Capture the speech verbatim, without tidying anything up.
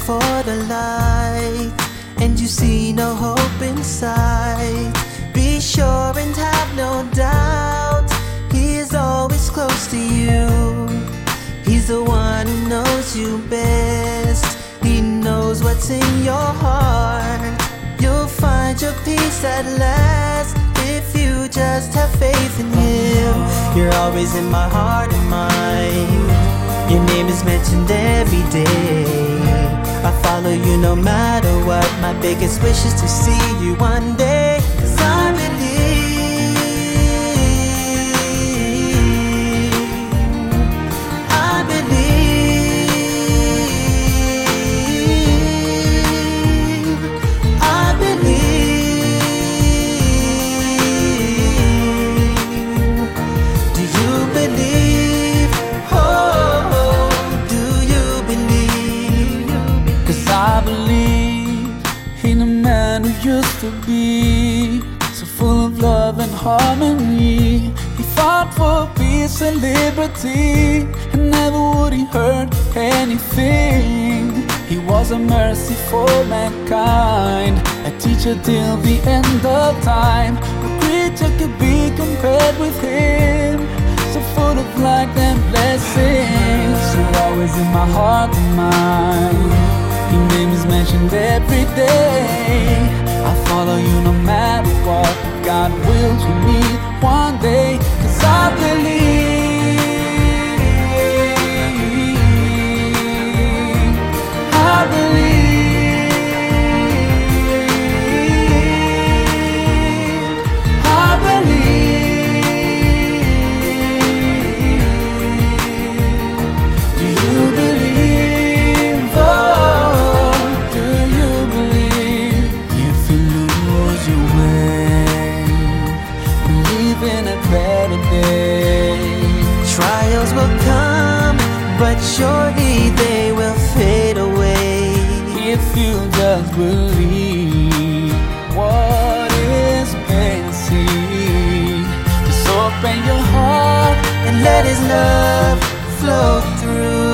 for the light and you see no hope inside, be sure and have no doubt, He is always close to you. He's the one who knows you best. He knows what's in your heart. You'll find your peace at last if you just have faith in Him. You're always in my heart and mind. Your name is mentioned every day. I follow you no matter what. My biggest wish is to see you one day. 'Cause I believe, I believe, I believe. Do you believe? Oh, do you believe? 'Cause I believe in a man who used to be so full of love and harmony. He fought for peace and liberty, and never would he hurt anything. He was a mercy for mankind, a teacher till the end of time. No creature could be compared with him, so full of light and blessings. You're always in my heart and mind. Your name is mentioned every day. I follow you no matter what. God wills we meet one day. 'Cause I believe, I believe, I believe. Do you believe? Oh, do you believe? If you lose your way, believe in a better day. Trials will come, but surely they will fade away. If you just believe what is missing, just open your heart And let His love flow through.